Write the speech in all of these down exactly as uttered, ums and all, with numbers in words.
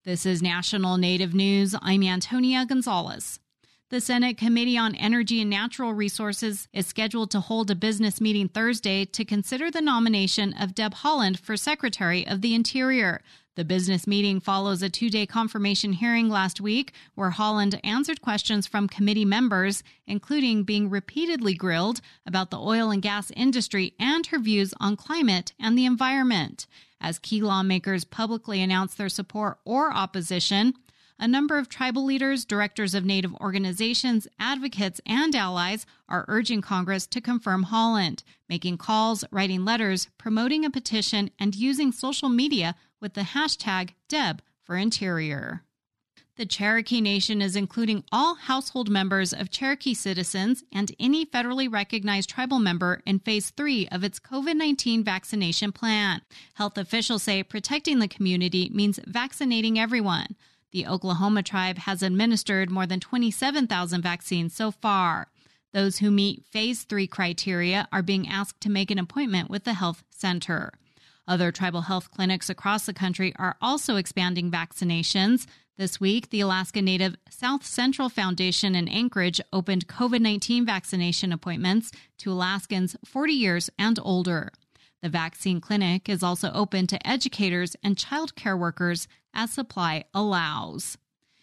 This is National Native News. I'm Antonia Gonzalez. The Senate Committee on Energy and Natural Resources is scheduled to hold a business meeting Thursday to consider the nomination of Deb Haaland for Secretary of the Interior. The business meeting follows a two-day confirmation hearing last week where Haaland answered questions from committee members, including being repeatedly grilled about the oil and gas industry and her views on climate and the environment. As key lawmakers publicly announce their support or opposition, a number of tribal leaders, directors of Native organizations, advocates, and allies are urging Congress to confirm Haaland, making calls, writing letters, promoting a petition, and using social media with the hashtag Deb for Interior. The Cherokee Nation is including all household members of Cherokee citizens and any federally recognized tribal member in Phase three of its COVID nineteen vaccination plan. Health officials say protecting the community means vaccinating everyone. The Oklahoma tribe has administered more than twenty-seven thousand vaccines so far. Those who meet Phase three criteria are being asked to make an appointment with the health center. Other tribal health clinics across the country are also expanding vaccinations. This week, the Alaska Native South Central Foundation in Anchorage opened COVID nineteen vaccination appointments to Alaskans forty years and older. The vaccine clinic is also open to educators and child care workers as supply allows.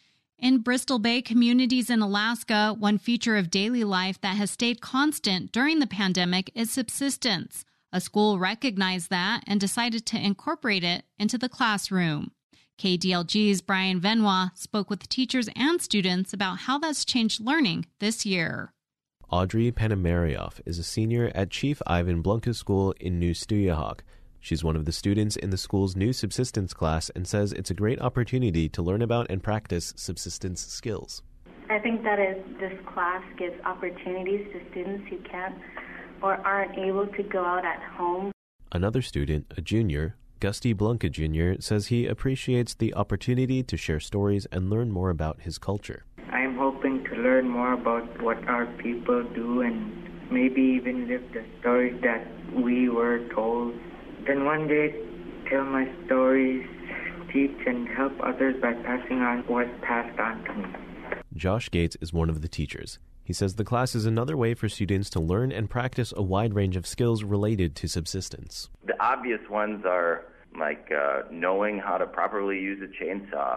In Bristol Bay communities in Alaska, one feature of daily life that has stayed constant during the pandemic is subsistence. A school recognized that and decided to incorporate it into the classroom. K D L G's Brian Venois spoke with teachers and students about how that's changed learning this year. Audrey Panamarioff is a senior at Chief Ivan Blunka School in New Stuyahok. She's one of the students in the school's new subsistence class and says it's a great opportunity to learn about and practice subsistence skills. I think that is this class gives opportunities to students who can't or aren't able to go out at home. Another student, a junior, Gusty Blunka Junior, says he appreciates the opportunity to share stories and learn more about his culture. I'm hoping to learn more about what our people do and maybe even live the stories that we were told. Then one day, tell my stories, teach and help others by passing on what's passed on to me. Josh Gates is one of the teachers. He says the class is another way for students to learn and practice a wide range of skills related to subsistence. The obvious ones are like uh, knowing how to properly use a chainsaw,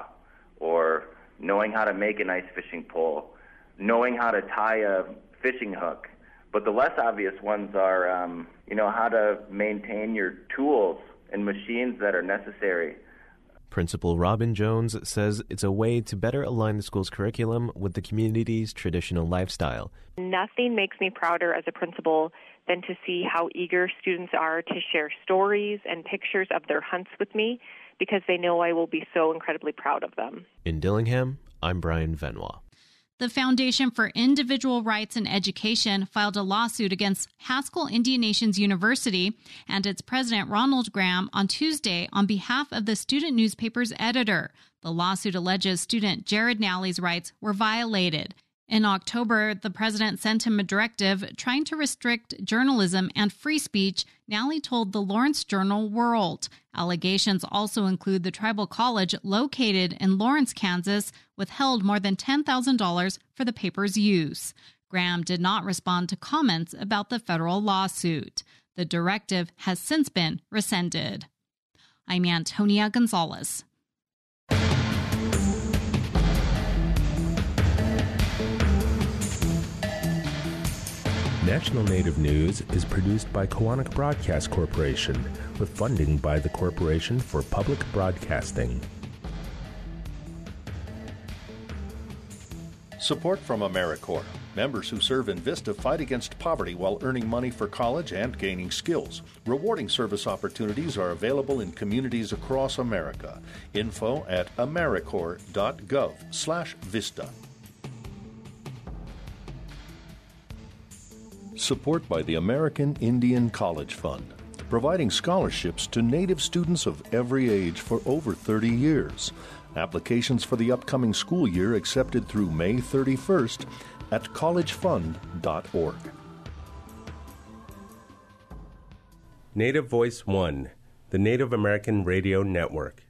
or knowing how to make a nice fishing pole, knowing how to tie a fishing hook. But the less obvious ones are, um, you know, how to maintain your tools and machines that are necessary. Principal Robin Jones says it's a way to better align the school's curriculum with the community's traditional lifestyle. Nothing makes me prouder as a principal than to see how eager students are to share stories and pictures of their hunts with me, because they know I will be so incredibly proud of them. In Dillingham, I'm Brian Venois. The Foundation for Individual Rights and Education filed a lawsuit against Haskell Indian Nations University and its president, Ronald Graham, on Tuesday on behalf of the student newspaper's editor. The lawsuit alleges student Jared Nally's rights were violated. In October, the president sent him a directive trying to restrict journalism and free speech, Nally told the Lawrence Journal World. Allegations also include the tribal college located in Lawrence, Kansas, withheld more than ten thousand dollars for the paper's use. Graham did not respond to comments about the federal lawsuit. The directive has since been rescinded. I'm Antonia Gonzalez. National Native News is produced by Koahnic Broadcast Corporation with funding by the Corporation for Public Broadcasting. Support from AmeriCorps. Members who serve in Vista fight against poverty while earning money for college and gaining skills. Rewarding service opportunities are available in communities across America. Info at americorps.gov slash Vista. Support by the American Indian College Fund, providing scholarships to Native students of every age for over thirty years. Applications for the upcoming school year accepted through May thirty-first at college fund dot org. Native Voice One, the Native American Radio Network.